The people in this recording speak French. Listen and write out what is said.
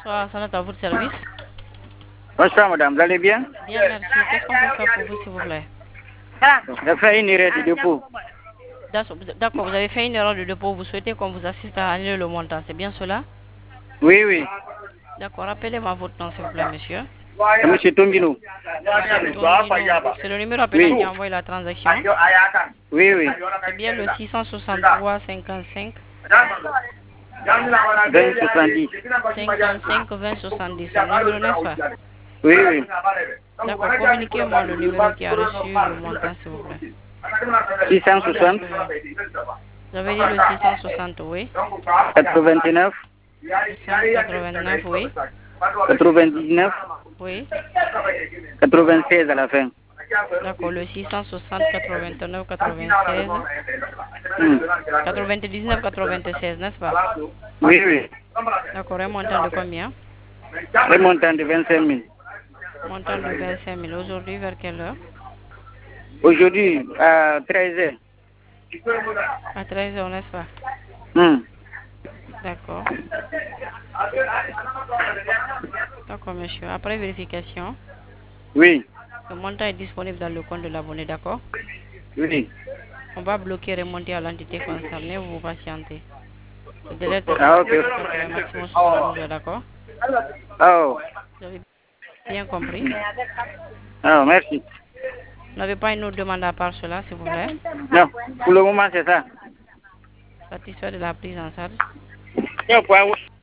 Bonsoir, ça à votre service. Bonsoir madame, vous allez bien? Bien, merci. Qu'est-ce qu'on peut faire pour vous, s'il vous plaît? J'ai fait une erreur de dépôt. D'accord, vous avez fait une erreur de dépôt. Vous souhaitez qu'on vous assiste à annuler le montant, c'est bien cela? Oui, oui. D'accord, rappelez-moi votre nom, s'il vous plaît, monsieur. C'est monsieur Tombino. C'est le numéro appelant qui a envoyé la transaction. Oui, oui. C'est bien le 663 55 2070. 55 20 70. C'est le numéro, n'est-ce pas? Oui, oui. D'accord, communiquez-moi le numéro qui a reçu le montant, s'il vous plaît. 660. Vous avez dit le 660, oui. 89. 689, oui. 99. Oui. 96 à la fin. D'accord, le 660 89 96 99 96, n'est-ce pas? Oui, oui. D'accord, un montant de combien? Un montant de 25 000. Montant de 25 000. Aujourd'hui, vers quelle heure? Aujourd'hui, à 13h. À 13 heures, n'est-ce pas? D'accord. D'accord, monsieur. Après vérification, Oui, le montant est disponible dans le compte de l'abonné, d'accord? oui. On va bloquer et remonter à l'entité concernée, vous patientez. Le délai de traitement Ah, ok. est 80, maximum 72 heures, d'accord? Oh, Vous avez bien compris? oh, merci. Vous n'avez pas une autre demande à part cela, s'il vous plaît? Non, pour le moment, c'est ça. Satisfait de la prise en charge? Non,